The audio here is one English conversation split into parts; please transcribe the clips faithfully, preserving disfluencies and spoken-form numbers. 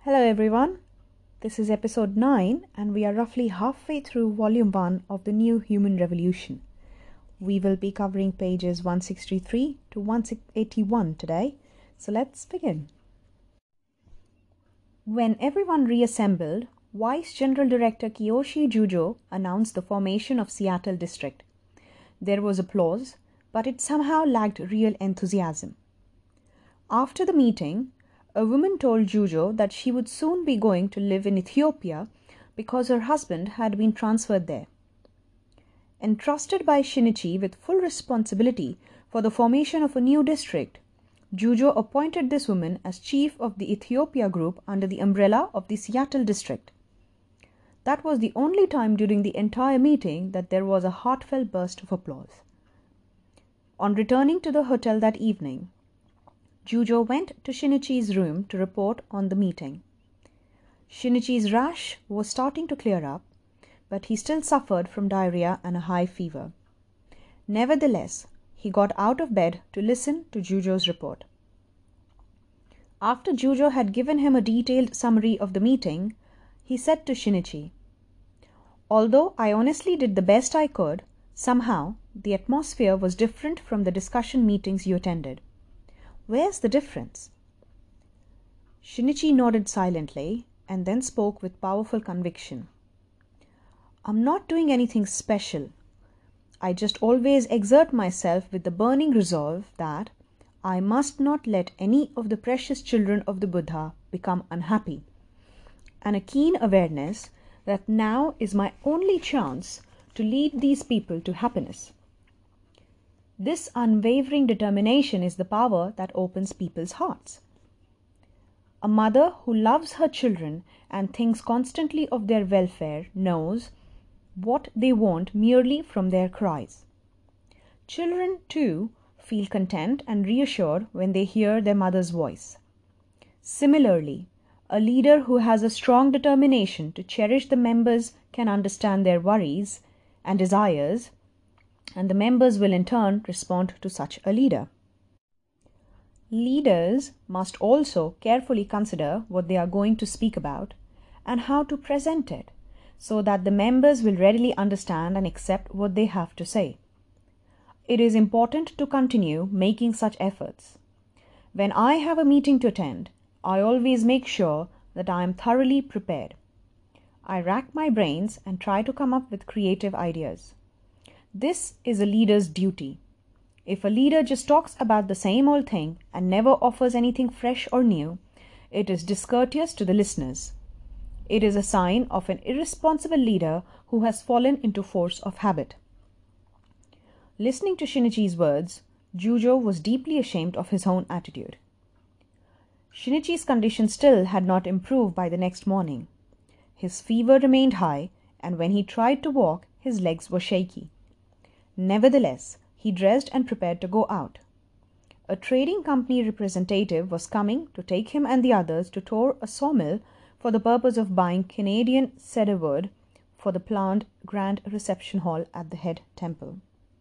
Hello everyone, this is episode nine and we are roughly halfway through volume one of the New Human Revolution. We will be covering pages one sixty-three to one eighty-one today, so let's begin. When everyone reassembled, Vice General Director Kiyoshi Jujo announced the formation of Seattle District. There was applause, but it somehow lacked real enthusiasm. After the meeting, a woman told Jujo that she would soon be going to live in Ethiopia because her husband had been transferred there. Entrusted by Shinichi with full responsibility for the formation of a new district, Jujo appointed this woman as chief of the Ethiopia group under the umbrella of the Seattle District. That was the only time during the entire meeting that there was a heartfelt burst of applause. On returning to the hotel that evening, Jujo went to Shinichi's room to report on the meeting. Shinichi's rash was starting to clear up, but he still suffered from diarrhea and a high fever. Nevertheless, he got out of bed to listen to Jujo's report. After Jujo had given him a detailed summary of the meeting, he said to Shinichi, "Although I honestly did the best I could, somehow the atmosphere was different from the discussion meetings you attended. Where's the difference?" Shinichi nodded silently and then spoke with powerful conviction. "I'm not doing anything special. I just always exert myself with the burning resolve that I must not let any of the precious children of the Buddha become unhappy, and a keen awareness that now is my only chance to lead these people to happiness. This unwavering determination is the power that opens people's hearts. A mother who loves her children and thinks constantly of their welfare knows what they want merely from their cries. Children, too, feel content and reassured when they hear their mother's voice. Similarly, a leader who has a strong determination to cherish the members can understand their worries and desires, and the members will in turn respond to such a leader. Leaders must also carefully consider what they are going to speak about and how to present it, so that the members will readily understand and accept what they have to say. It is important to continue making such efforts. When I have a meeting to attend, I always make sure that I am thoroughly prepared. I rack my brains and try to come up with creative ideas. This is a leader's duty. If a leader just talks about the same old thing and never offers anything fresh or new, it is discourteous to the listeners. It is a sign of an irresponsible leader who has fallen into force of habit." Listening to Shinichi's words, Jujo was deeply ashamed of his own attitude. Shinichi's condition still had not improved by the next morning. His fever remained high, and when he tried to walk, his legs were shaky. Nevertheless, he dressed and prepared to go out. A trading company representative was coming to take him and the others to tour a sawmill for the purpose of buying Canadian cedar wood for the planned grand reception hall at the head temple.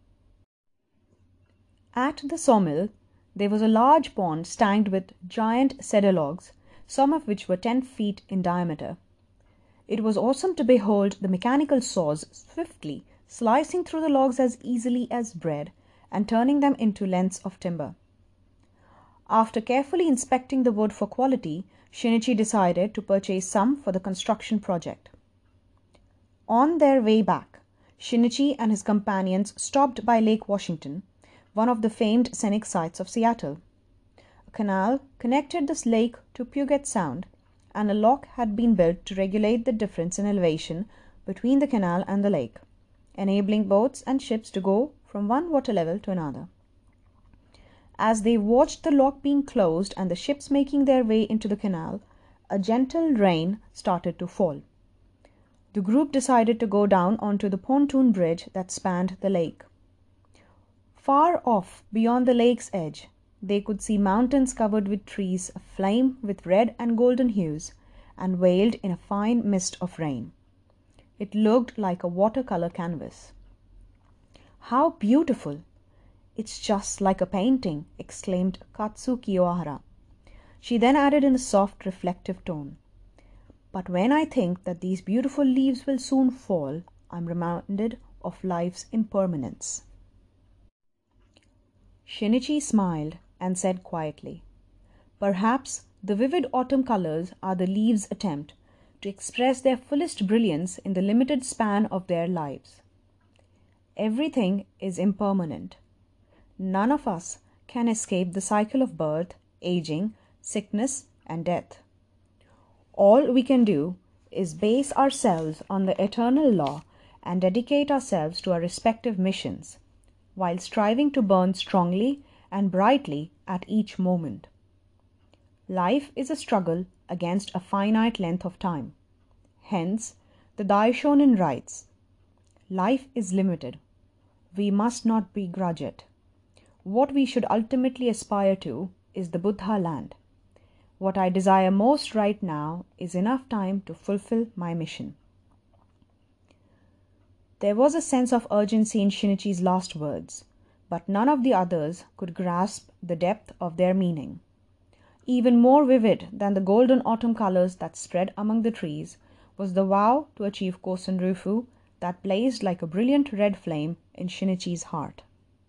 At the sawmill, there was a large pond stacked with giant cedar logs, some of which were ten feet in diameter. It was awesome to behold the mechanical saws swiftly slicing through the logs as easily as bread and turning them into lengths of timber. After carefully inspecting the wood for quality, Shinichi decided to purchase some for the construction project. On their way back, Shinichi and his companions stopped by Lake Washington, one of the famed scenic sights of Seattle. A canal connected this lake to Puget Sound, and a lock had been built to regulate the difference in elevation between the canal and the lake, enabling boats and ships to go from one water level to another. As they watched the lock being closed and the ships making their way into the canal, a gentle rain started to fall. The group decided to go down onto the pontoon bridge that spanned the lake. Far off, beyond the lake's edge, they could see mountains covered with trees aflame with red and golden hues and veiled in a fine mist of rain. It looked like a watercolor canvas. "How beautiful! It's just like a painting," exclaimed Katsu Kiyohara. She then added in a soft, reflective tone, But when I think that these beautiful leaves will soon fall, I'm reminded of life's impermanence." Shinichi smiled and said quietly, "Perhaps the vivid autumn colors are the leaves' attempt to express their fullest brilliance in the limited span of their lives. Everything is impermanent. None of us can escape the cycle of birth, aging, sickness, and death. All we can do is base ourselves on the eternal law and dedicate ourselves to our respective missions, while striving to burn strongly and brightly at each moment. Life is a struggle against a finite length of time. Hence, the Daishonin writes, 'Life is limited. We must not begrudge it. What we should ultimately aspire to is the Buddha land. What I desire most right now is enough time to fulfill my mission.'" There was a sense of urgency in Shinichi's last words, but none of the others could grasp the depth of their meaning. Even more vivid than the golden autumn colors that spread among the trees was the vow to achieve Kosen Rufu that blazed like a brilliant red flame in Shinichi's heart.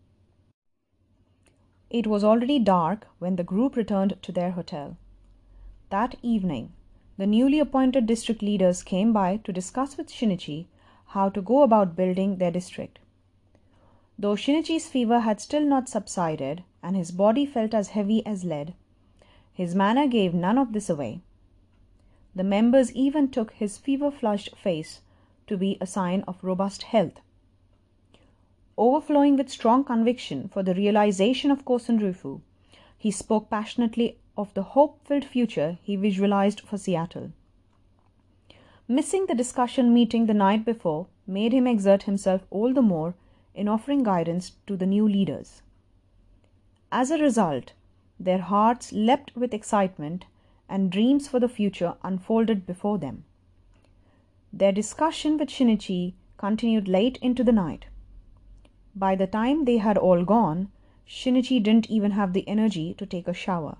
It was already dark when the group returned to their hotel. That evening, the newly appointed district leaders came by to discuss with Shinichi how to go about building their district. Though Shinichi's fever had still not subsided and his body felt as heavy as lead, his manner gave none of this away. The members even took his fever-flushed face to be a sign of robust health. Overflowing with strong conviction for the realization of Kosen Rufu, he spoke passionately of the hope-filled future he visualized for Seattle. Missing the discussion meeting the night before made him exert himself all the more in offering guidance to the new leaders. As a result, their hearts leapt with excitement and dreams for the future unfolded before them. Their discussion with Shinichi continued late into the night. By the time they had all gone, Shinichi didn't even have the energy to take a shower.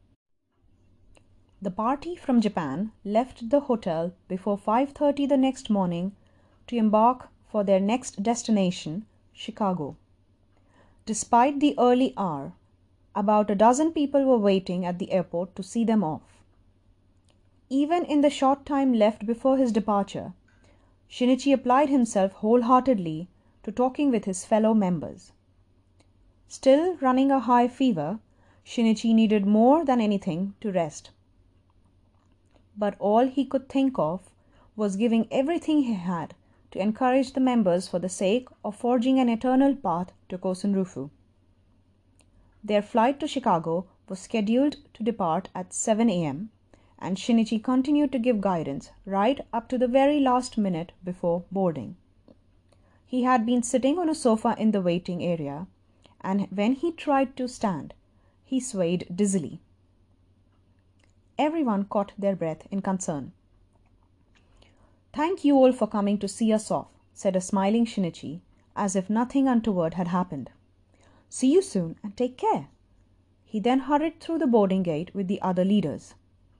The party from Japan left the hotel before five thirty the next morning to embark for their next destination, Chicago. Despite the early hour, about a dozen people were waiting at the airport to see them off. Even in the short time left before his departure, Shinichi applied himself wholeheartedly to talking with his fellow members. Still running a high fever, Shinichi needed more than anything to rest. But all he could think of was giving everything he had to encourage the members for the sake of forging an eternal path to Kosen Rufu. Their flight to Chicago was scheduled to depart at seven a.m., and Shinichi continued to give guidance right up to the very last minute before boarding. He had been sitting on a sofa in the waiting area, and when he tried to stand, he swayed dizzily. Everyone caught their breath in concern. "Thank you all for coming to see us off," said a smiling Shinichi, as if nothing untoward had happened. "See you soon and take care." He then hurried through the boarding gate with the other leaders.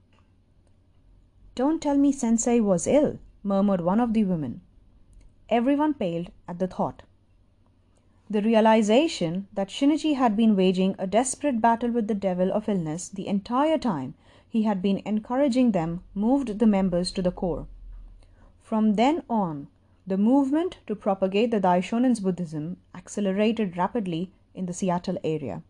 "Don't tell me Sensei was ill," murmured one of the women. Everyone paled at the thought. The realization that Shinichi had been waging a desperate battle with the devil of illness the entire time he had been encouraging them moved the members to the core. From then on, the movement to propagate the Daishonin's Buddhism accelerated rapidly in the Seattle area.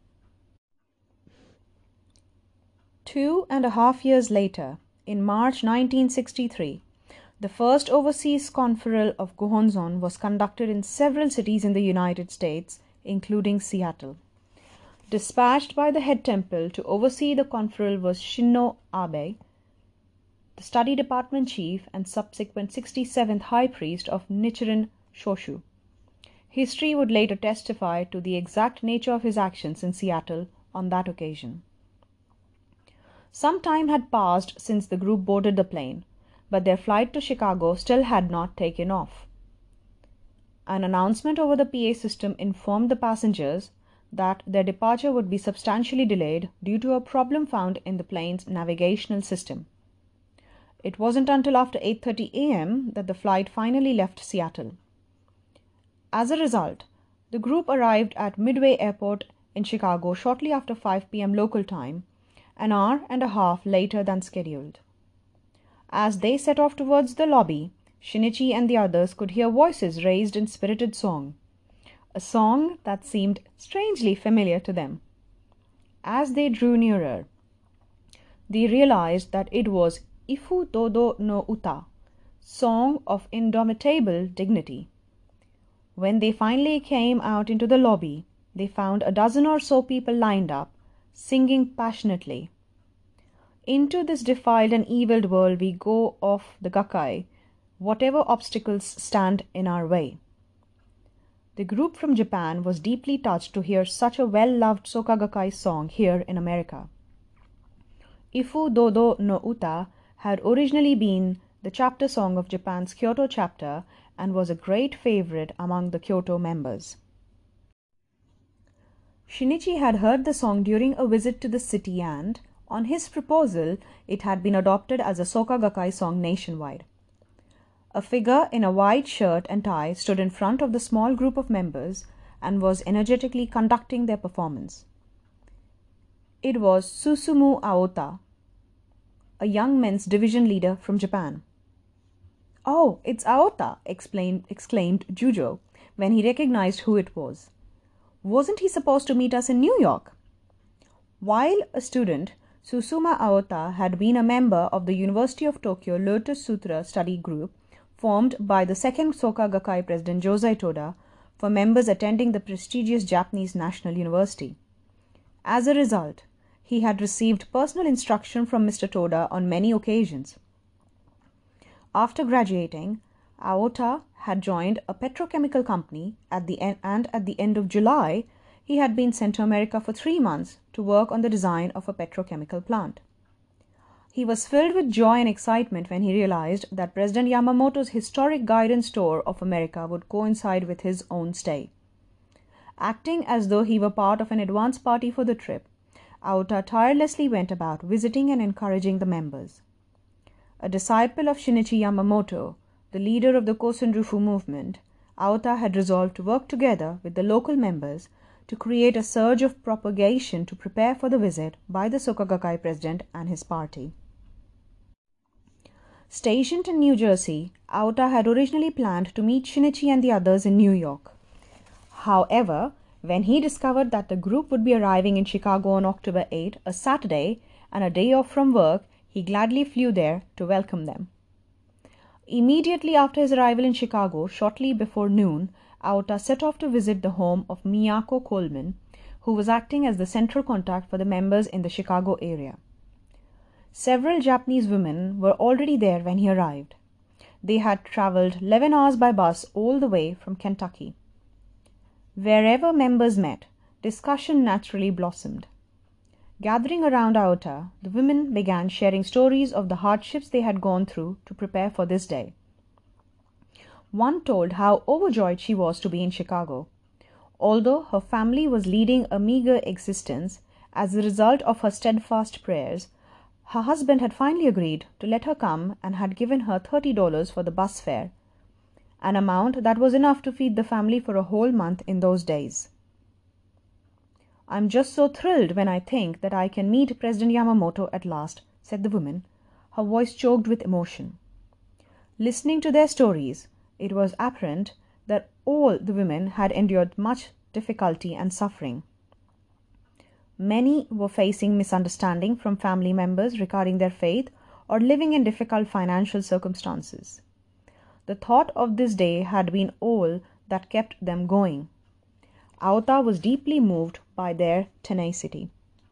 Two and a half years later, in March nineteen sixty-three, the first overseas conferral of Gohonzon was conducted in several cities in the United States, including Seattle. Dispatched by the head temple to oversee the conferral was Shinno Abe, the study department chief and subsequent sixty-seventh high priest of Nichiren Shoshu. History would later testify to the exact nature of his actions in Seattle on that occasion. Some time had passed since the group boarded the plane, but their flight to Chicago still had not taken off. An announcement over the P A system informed the passengers that their departure would be substantially delayed due to a problem found in the plane's navigational system. It wasn't until after eight thirty a m that the flight finally left Seattle. As a result, the group arrived at Midway Airport in Chicago shortly after five p m local time, an hour and a half later than scheduled. As they set off towards the lobby, Shinichi and the others could hear voices raised in spirited song, a song that seemed strangely familiar to them. As they drew nearer, they realized that it was Ifu Dodo no Uta, Song of Indomitable Dignity. When they finally came out into the lobby, they found a dozen or so people lined up, singing passionately. Into this defiled and evil world we go of the Gakkai, whatever obstacles stand in our way. The group from Japan was deeply touched to hear such a well-loved Soka Gakkai song here in America. Ifu Dodo no Uta had originally been the chapter song of Japan's Kyoto chapter and was a great favorite among the Kyoto members. Shinichi had heard the song during a visit to the city and, on his proposal, it had been adopted as a Soka Gakkai song nationwide. A figure in a white shirt and tie stood in front of the small group of members and was energetically conducting their performance. It was Susumu Aota, a young men's division leader from Japan. "Oh, it's Aota!" exclaimed, exclaimed Jujo when he recognized who it was. "Wasn't he supposed to meet us in New York?" While a student, Susuma Aota had been a member of the University of Tokyo Lotus Sutra study group formed by the second Soka Gakkai president Josei Toda for members attending the prestigious Japanese National University. As a result, he had received personal instruction from Mister Toda on many occasions. After graduating, Aota had joined a petrochemical company at the en- and at the end of July, he had been sent to America for three months to work on the design of a petrochemical plant. He was filled with joy and excitement when he realized that President Yamamoto's historic guidance tour of America would coincide with his own stay. Acting as though he were part of an advance party for the trip, Aota tirelessly went about visiting and encouraging the members. A disciple of Shinichi Yamamoto, the leader of the Kosenrufu movement, Aota had resolved to work together with the local members to create a surge of propagation to prepare for the visit by the Soka Gakkai president and his party. Stationed in New Jersey, Aota had originally planned to meet Shinichi and the others in New York. However, when he discovered that the group would be arriving in Chicago on October eighth, a Saturday, and a day off from work, he gladly flew there to welcome them. Immediately after his arrival in Chicago, shortly before noon, Aota set off to visit the home of Miyako Coleman, who was acting as the central contact for the members in the Chicago area. Several Japanese women were already there when he arrived. They had traveled eleven hours by bus all the way from Kentucky. Wherever members met, discussion naturally blossomed. Gathering around Aota, the women began sharing stories of the hardships they had gone through to prepare for this day. One told how overjoyed she was to be in Chicago. Although her family was leading a meager existence as a result of her steadfast prayers, her husband had finally agreed to let her come and had given her thirty dollars for the bus fare, an amount that was enough to feed the family for a whole month in those days. "I'm just so thrilled when I think that I can meet President Yamamoto at last," said the woman, her voice choked with emotion. Listening to their stories, it was apparent that all the women had endured much difficulty and suffering. Many were facing misunderstanding from family members regarding their faith or living in difficult financial circumstances. The thought of this day had been all that kept them going. Aota was deeply moved by their tenacity.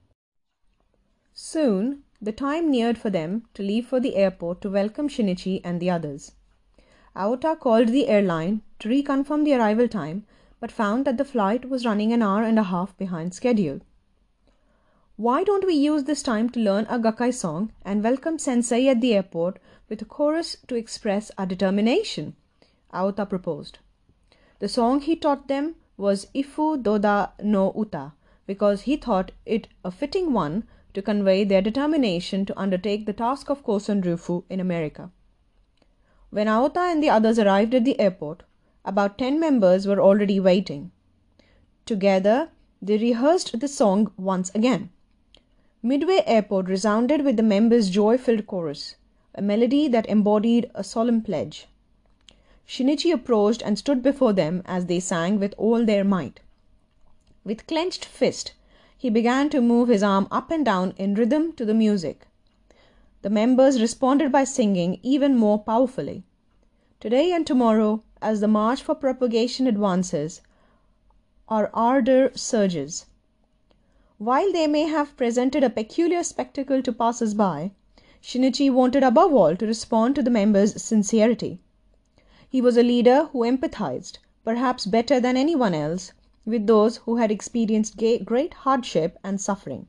Soon, the time neared for them to leave for the airport to welcome Shinichi and the others. Aota called the airline to reconfirm the arrival time, but found that the flight was running an hour and a half behind schedule. "Why don't we use this time to learn a Gakkai song and welcome Sensei at the airport with a chorus to express our determination?" Aota proposed. The song he taught them was Ifu Doda no Uta, because he thought it a fitting one to convey their determination to undertake the task of Kosen Rufu in America. When Aota and the others arrived at the airport, about ten members were already waiting. Together, they rehearsed the song once again. Midway Airport resounded with the members' joy-filled chorus, a melody that embodied a solemn pledge. Shinichi approached and stood before them as they sang with all their might. With clenched fist, he began to move his arm up and down in rhythm to the music. The members responded by singing even more powerfully. Today and tomorrow, as the march for propagation advances, our ardor surges. While they may have presented a peculiar spectacle to passers-by, Shinichi wanted above all to respond to the members' sincerity. He was a leader who empathized, perhaps better than anyone else, with those who had experienced great hardship and suffering.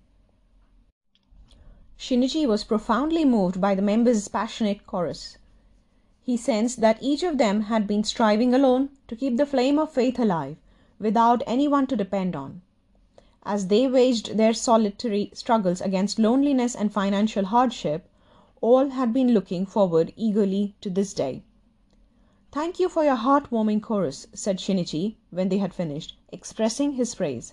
Shinichi was profoundly moved by the members' passionate chorus. He sensed that each of them had been striving alone to keep the flame of faith alive, without anyone to depend on. As they waged their solitary struggles against loneliness and financial hardship, all had been looking forward eagerly to this day. "Thank you for your heartwarming chorus," said Shinichi when they had finished, expressing his praise.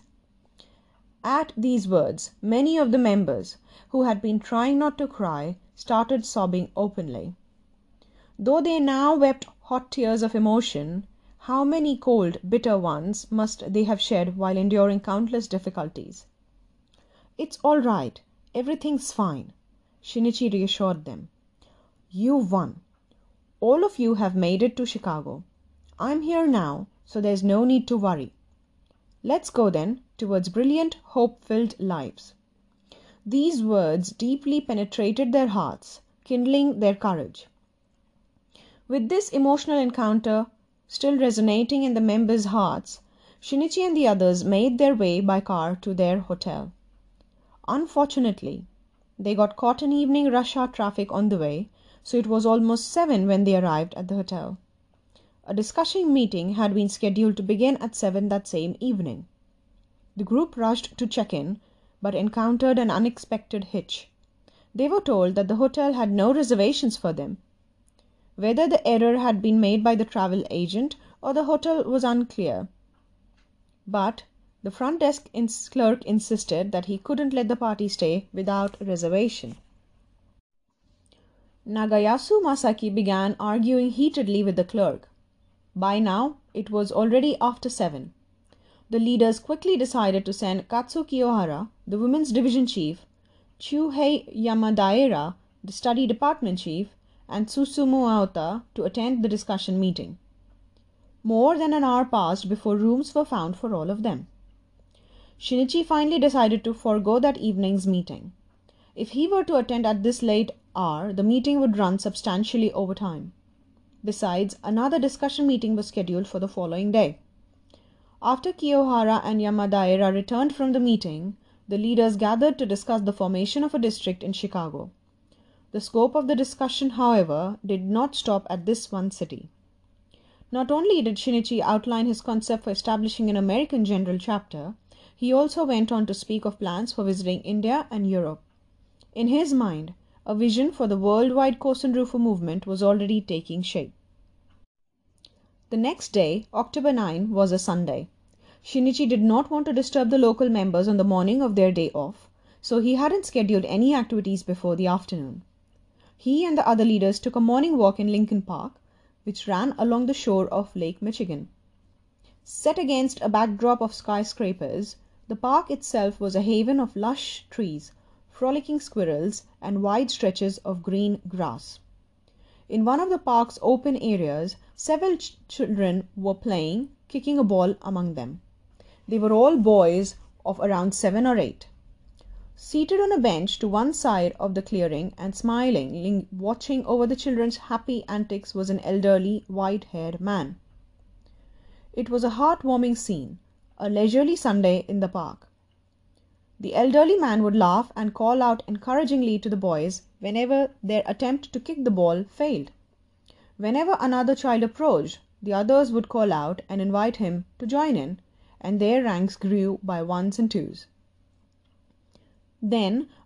At these words, many of the members, who had been trying not to cry, started sobbing openly. Though they now wept hot tears of emotion, how many cold, bitter ones must they have shed while enduring countless difficulties. "It's all right. Everything's fine," Shinichi reassured them. "You've won. All of you have made it to Chicago. I'm here now, so there's no need to worry. Let's go then towards brilliant, hope-filled lives." These words deeply penetrated their hearts, kindling their courage. With this emotional encounter still resonating in the members' hearts, Shinichi and the others made their way by car to their hotel. Unfortunately, they got caught in evening rush hour traffic on the way, so it was almost seven when they arrived at the hotel. A discussion meeting had been scheduled to begin at seven that same evening. The group rushed to check in, but encountered an unexpected hitch. They were told that the hotel had no reservations for them. Whether the error had been made by the travel agent or the hotel was unclear. But the front desk ins- clerk insisted that he couldn't let the party stay without a reservation. Nagayasu Masaki began arguing heatedly with the clerk. By now, it was already after seven. The leaders quickly decided to send Katsu Kiyohara, the women's division chief, Chuhei Yamadaira, the study department chief, and Susumu Aota to attend the discussion meeting. More than an hour passed before rooms were found for all of them. Shinichi finally decided to forego that evening's meeting. If he were to attend at this late hour, the meeting would run substantially over time. Besides, another discussion meeting was scheduled for the following day. After Kiyohara and Yamadaira returned from the meeting, the leaders gathered to discuss the formation of a district in Chicago. The scope of the discussion, however, did not stop at this one city. Not only did Shinichi outline his concept for establishing an American general chapter, he also went on to speak of plans for visiting India and Europe. In his mind, a vision for the worldwide Kosen Rufu movement was already taking shape. The next day, October ninth, was a Sunday. Shinichi did not want to disturb the local members on the morning of their day off, so he hadn't scheduled any activities before the afternoon. He and the other leaders took a morning walk in Lincoln Park, which ran along the shore of Lake Michigan. Set against a backdrop of skyscrapers, the park itself was a haven of lush trees, frolicking squirrels, and wide stretches of green grass. In one of the park's open areas, several ch- children were playing, kicking a ball among them. They were all boys of around seven or eight. Seated on a bench to one side of the clearing and smiling, watching over the children's happy antics was an elderly, white-haired man. It was a heartwarming scene, a leisurely Sunday in the park. The elderly man would laugh and call out encouragingly to the boys whenever their attempt to kick the ball failed. Whenever another child approached, the others would call out and invite him to join in, and their ranks grew by ones and twos. Then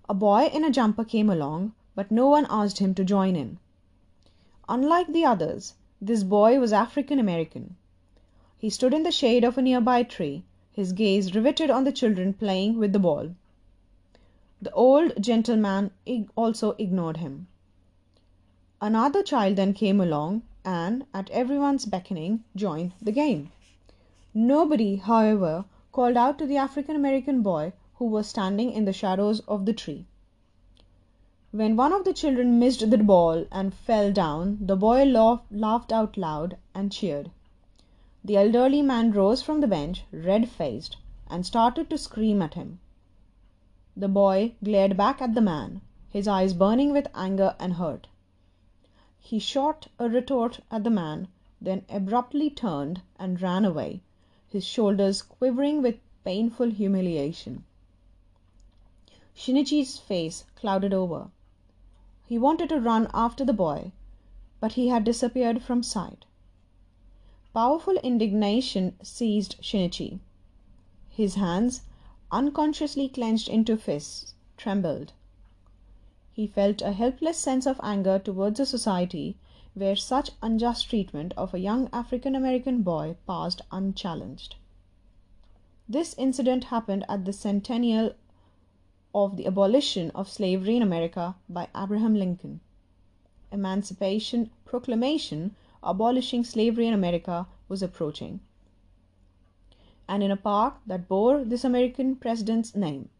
A boy in a jumper came along, but no one asked him to join in. Unlike the others, this boy was African American. He stood in the shade of a nearby tree, his gaze riveted on the children playing with the ball. The old gentleman also ignored him. Another child then came along and, at everyone's beckoning, joined the game. Nobody, however, called out to the African American boy who was standing in the shadows of the tree. When one of the children missed the ball and fell down, the boy laughed out loud and cheered. The elderly man rose from the bench, red-faced, and started to scream at him. The boy glared back at the man, his eyes burning with anger and hurt. He shot a retort at the man, then abruptly turned and ran away, his shoulders quivering with painful humiliation. Shinichi's face clouded over. He wanted to run after the boy, but he had disappeared from sight. Powerful indignation seized Shinichi. His hands, unconsciously clenched into fists, trembled. He felt a helpless sense of anger towards a society where such unjust treatment of a young African American boy passed unchallenged. This incident happened at the centennial of the abolition of slavery in America by Abraham Lincoln. Emancipation Proclamation abolishing slavery in America was approaching, and in a park that bore this American president's name.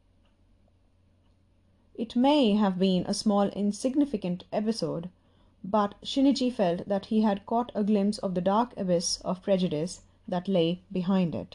It may have been a small, insignificant episode, but Shinichi felt that he had caught a glimpse of the dark abyss of prejudice that lay behind it.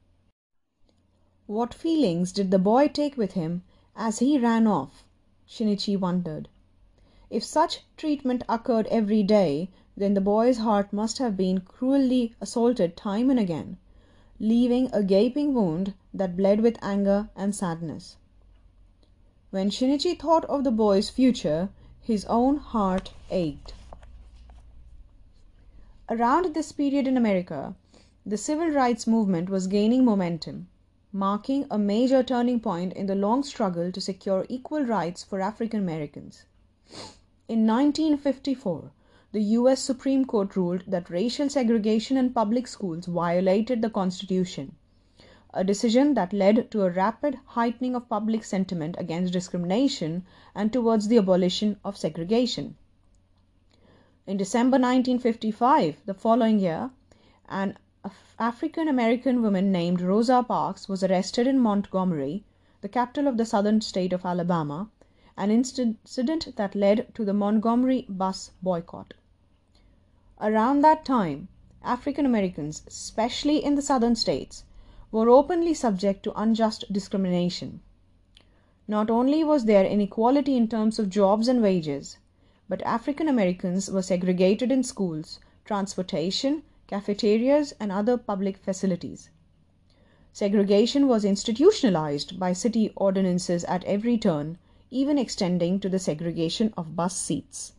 What feelings did the boy take with him as he ran off? Shinichi wondered. If such treatment occurred every day, then the boy's heart must have been cruelly assaulted time and again, leaving a gaping wound that bled with anger and sadness. When Shinichi thought of the boy's future, his own heart ached. Around this period in America, the civil rights movement was gaining momentum, marking a major turning point in the long struggle to secure equal rights for African Americans. In nineteen fifty-four, the U S Supreme Court ruled that racial segregation in public schools violated the Constitution, a decision that led to a rapid heightening of public sentiment against discrimination and towards the abolition of segregation. In December nineteen fifty-five, the following year, an African American woman named Rosa Parks was arrested in Montgomery, the capital of the southern state of Alabama, an incident that led to the Montgomery bus boycott. Around that time, African Americans, especially in the southern states, were openly subject to unjust discrimination. Not only was there inequality in terms of jobs and wages, but African Americans were segregated in schools, transportation, cafeterias, and other public facilities. Segregation was institutionalized by city ordinances at every turn, even extending to the segregation of bus seats.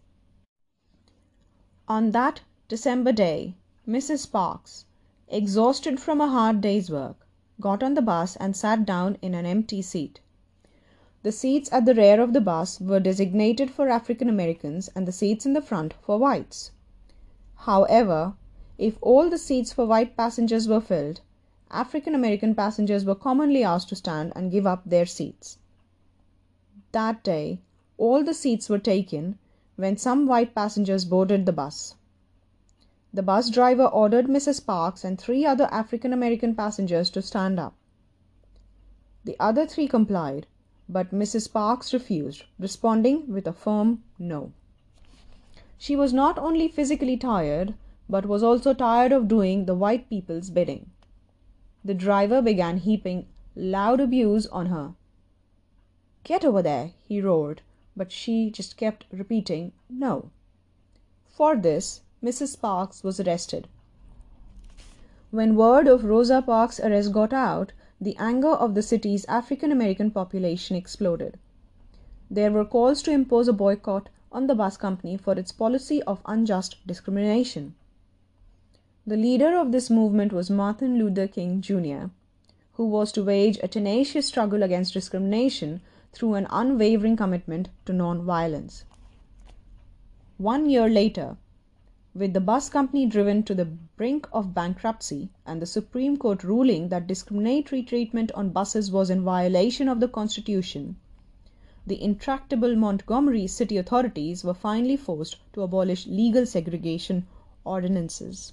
On that December day, Missus Parks, exhausted from a hard day's work, got on the bus and sat down in an empty seat. The seats at the rear of the bus were designated for African Americans and the seats in the front for whites. However, if all the seats for white passengers were filled, African American passengers were commonly asked to stand and give up their seats. That day, all the seats were taken when some white passengers boarded the bus. The bus driver ordered Missus Parks and three other African American passengers to stand up. The other three complied, but Missus Parks refused, responding with a firm no. She was not only physically tired, but was also tired of doing the white people's bidding. The driver began heaping loud abuse on her. "Get over there," he roared, but she just kept repeating no. For this, Missus Parks was arrested. When word of Rosa Parks' arrest got out, the anger of the city's African American population exploded. There were calls to impose a boycott on the bus company for its policy of unjust discrimination. The leader of this movement was Martin Luther King Junior, who was to wage a tenacious struggle against discrimination through an unwavering commitment to non-violence. One year later, with the bus company driven to the brink of bankruptcy and the Supreme Court ruling that discriminatory treatment on buses was in violation of the Constitution, the intractable Montgomery city authorities were finally forced to abolish legal segregation ordinances.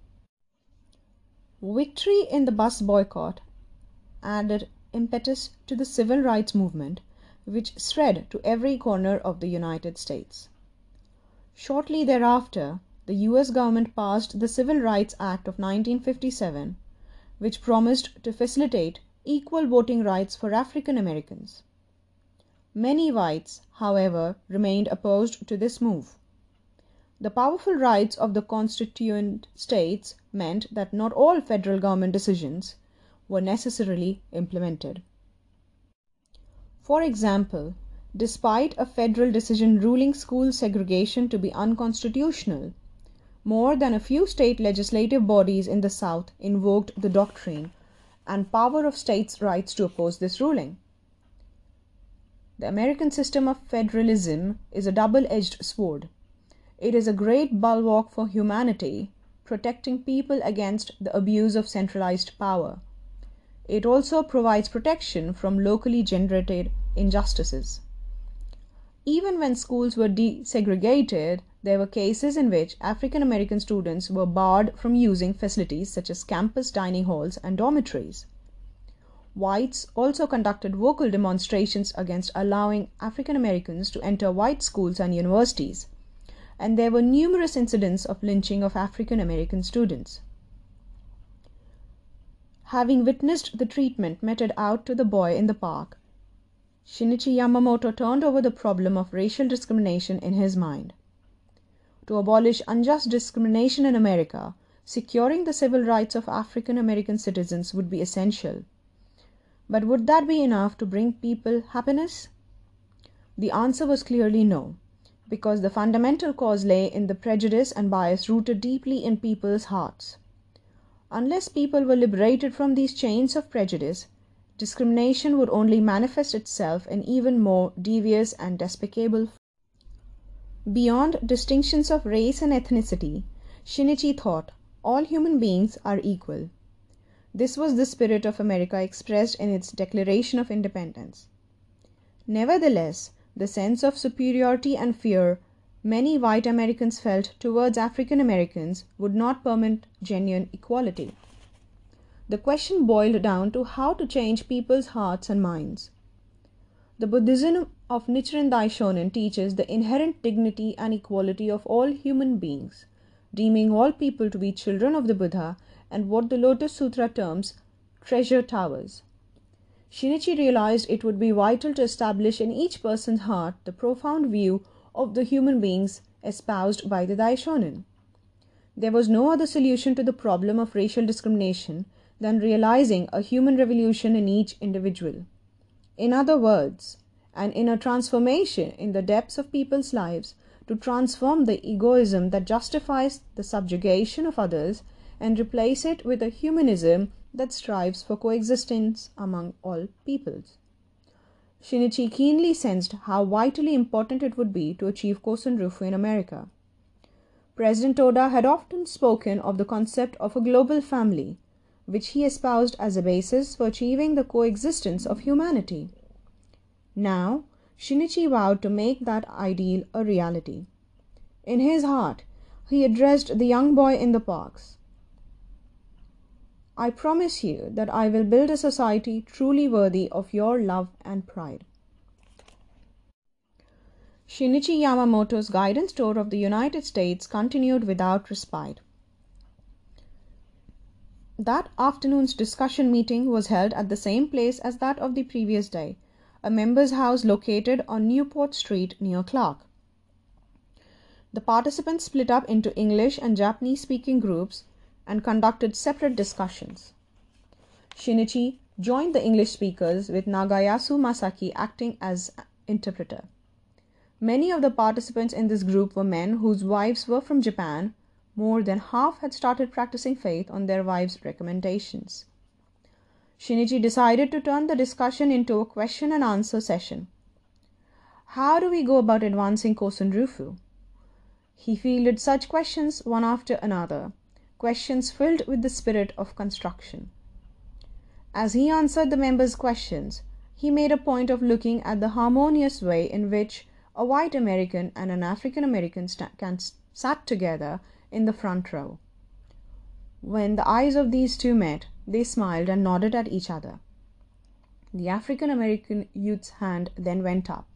Victory in the bus boycott added impetus to the civil rights movement, which spread to every corner of the United States. Shortly thereafter, the U S government passed the Civil Rights Act of nineteen fifty-seven, which promised to facilitate equal voting rights for African Americans. Many whites, however, remained opposed to this move. The powerful rights of the constituent states meant that not all federal government decisions were necessarily implemented. For example, despite a federal decision ruling school segregation to be unconstitutional, more than a few state legislative bodies in the South invoked the doctrine and power of states' rights to oppose this ruling. The American system of federalism is a double-edged sword. It is a great bulwark for humanity, protecting people against the abuse of centralized power. It also provides protection from locally generated injustices. Even when schools were desegregated, there were cases in which African American students were barred from using facilities such as campus dining halls and dormitories. Whites also conducted vocal demonstrations against allowing African Americans to enter white schools and universities, and there were numerous incidents of lynching of African American students. Having witnessed the treatment meted out to the boy in the park, Shinichi Yamamoto turned over the problem of racial discrimination in his mind. To abolish unjust discrimination in America, securing the civil rights of African American citizens would be essential. But would that be enough to bring people happiness? The answer was clearly no, because the fundamental cause lay in the prejudice and bias rooted deeply in people's hearts. Unless people were liberated from these chains of prejudice, discrimination would only manifest itself in even more devious and despicable forms. Beyond distinctions of race and ethnicity, Shinichi thought all human beings are equal. This was the spirit of America expressed in its Declaration of Independence. Nevertheless, the sense of superiority and fear many white Americans felt towards African Americans would not permit genuine equality. The question boiled down to how to change people's hearts and minds. The Buddhism of Nichiren Daishonin teaches the inherent dignity and equality of all human beings, deeming all people to be children of the Buddha and what the Lotus Sutra terms treasure towers. Shinichi realized it would be vital to establish in each person's heart the profound view of the human beings espoused by the Daishonin. There was no other solution to the problem of racial discrimination than realizing a human revolution in each individual. In other words, an inner transformation in the depths of people's lives to transform the egoism that justifies the subjugation of others and replace it with a humanism that strives for coexistence among all peoples. Shinichi keenly sensed how vitally important it would be to achieve Kosen Rufu in America. President Oda had often spoken of the concept of a global family, which he espoused as a basis for achieving the coexistence of humanity. Now, Shinichi vowed to make that ideal a reality. In his heart, he addressed the young boy in the parks. I promise you that I will build a society truly worthy of your love and pride. Shinichi Yamamoto's guidance tour of the United States continued without respite. That afternoon's discussion meeting was held at the same place as that of the previous day, a member's house located on Newport Street near Clark. The participants split up into English and Japanese-speaking groups and conducted separate discussions. Shinichi joined the English speakers, with Nagayasu Masaki acting as interpreter. Many of the participants in this group were men whose wives were from Japan. More than half had started practicing faith on their wives' recommendations. Shinichi decided to turn the discussion into a question and answer session. How do we go about advancing Kosen Rufu? He fielded such questions one after another, questions filled with the spirit of construction. As he answered the members' questions, he made a point of looking at the harmonious way in which a white American and an African American st- sat together in the front row. When the eyes of these two met, they smiled and nodded at each other. The African American youth's hand then went up.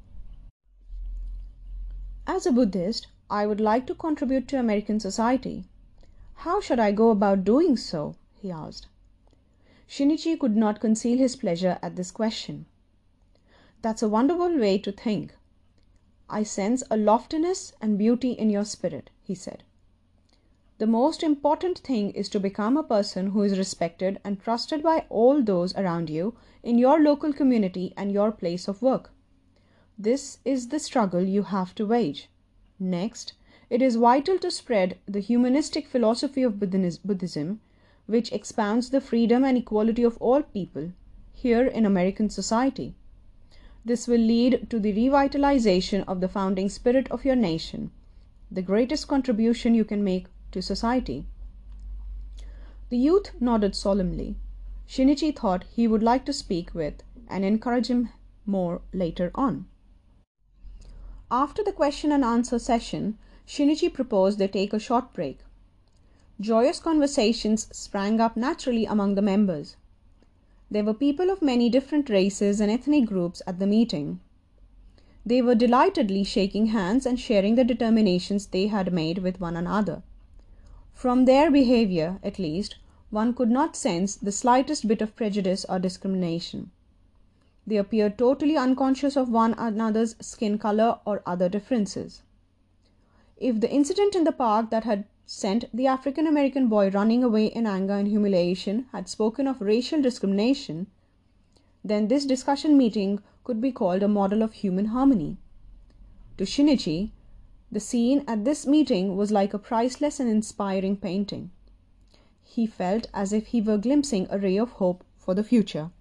As a Buddhist, I would like to contribute to American society. How should I go about doing so? He asked. Shinichi could not conceal his pleasure at this question. That's a wonderful way to think. I sense a loftiness and beauty in your spirit, he said. The most important thing is to become a person who is respected and trusted by all those around you in your local community and your place of work. This is the struggle you have to wage. Next, it is vital to spread the humanistic philosophy of Buddhism, which expounds the freedom and equality of all people here in American society. This will lead to the revitalization of the founding spirit of your nation, the greatest contribution you can make to society. The youth nodded solemnly. Shinichi thought he would like to speak with and encourage him more later on. After the question and answer session, Shinichi proposed they take a short break. Joyous conversations sprang up naturally among the members. There were people of many different races and ethnic groups at the meeting. They were delightedly shaking hands and sharing the determinations they had made with one another. From their behavior, at least, one could not sense the slightest bit of prejudice or discrimination. They appeared totally unconscious of one another's skin color or other differences. If the incident in the park that had sent the African American boy running away in anger and humiliation had spoken of racial discrimination, then this discussion meeting could be called a model of human harmony. To Shinichi, the scene at this meeting was like a priceless and inspiring painting. He felt as if he were glimpsing a ray of hope for the future.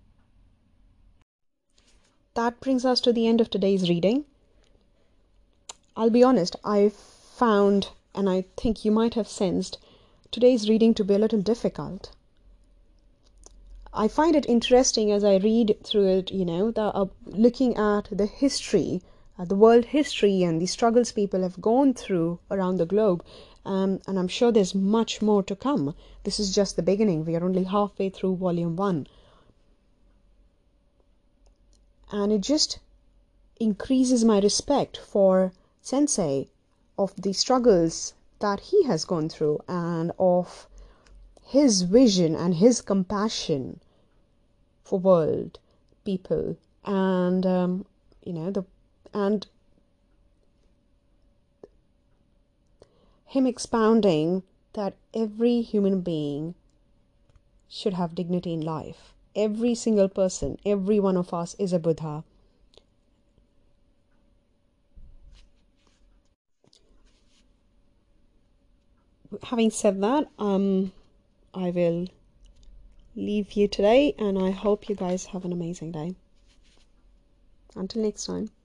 That brings us to the end of today's reading. I'll be honest, I found, and I think you might have sensed, today's reading to be a little difficult. I find it interesting as I read through it, you know, the, uh, looking at the history, uh, the world history and the struggles people have gone through around the globe. Um, and I'm sure there's much more to come. This is just the beginning. We are only halfway through volume one. And it just increases my respect for Sensei, of the struggles that he has gone through, and of his vision and his compassion for world people, and um, you know the and him expounding that every human being should have dignity in life. Every single person, every one of us is a Buddha. Having said that, um, I will leave you today, and I hope you guys have an amazing day. Until next time.